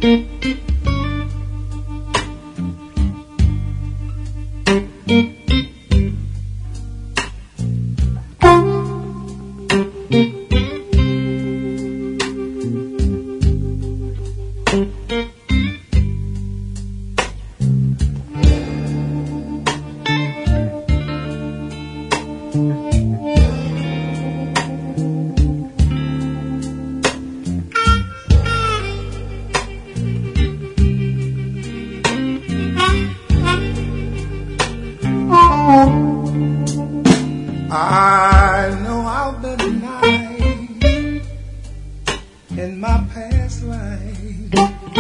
I know I've been nice in my past life.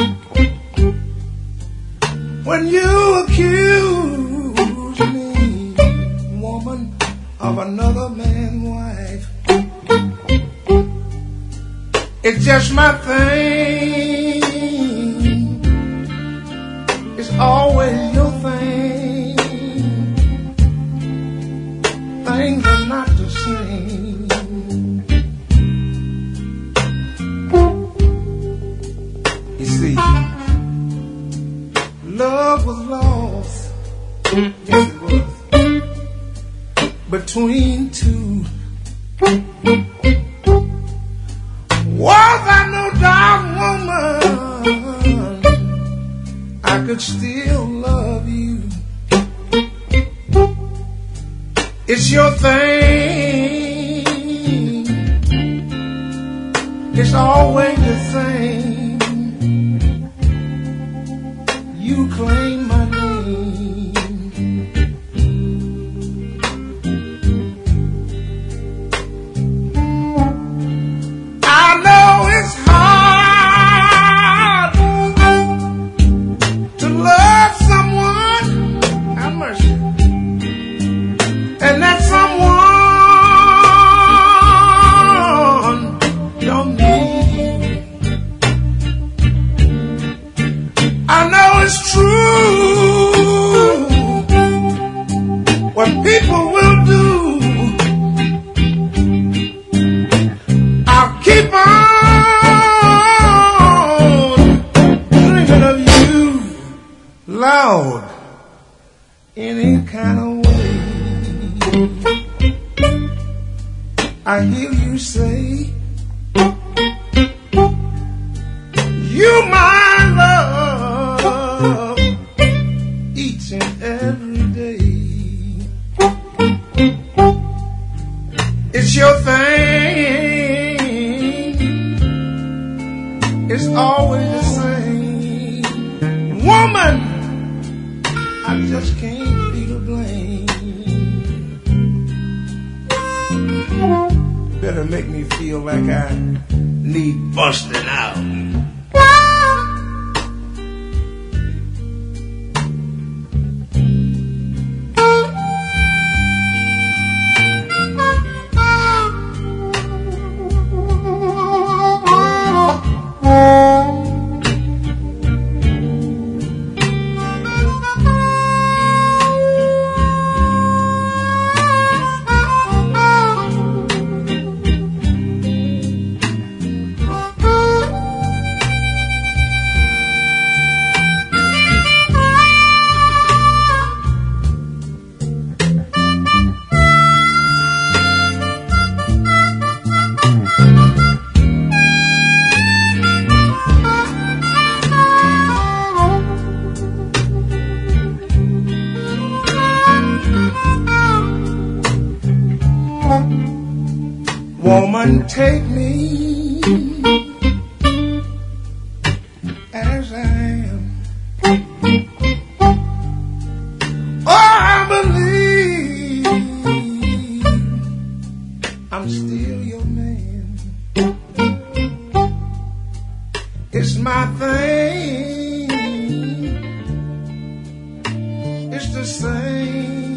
When you accuse me, woman, of another man's wife, it's just my thing. It's always your thing. Things are not the same. You see, love was lost, yes it was, between two. Was I no dark woman, I could still love you. It's your thing. It's always the same. You claim my name. I know it's hard to love someone. Have mercy. And that someone don't need you. I know it's true what people will do. I'll keep on dreaming of you loud any kind of way. I hear you say, you my love each and every day. It's your thing. It's always the same. Woman, I just can't be to blame. Better make me feel like I need busting out. Woman, take me as I am. Oh, I believe I'm still your man. It's my thing. It's the same.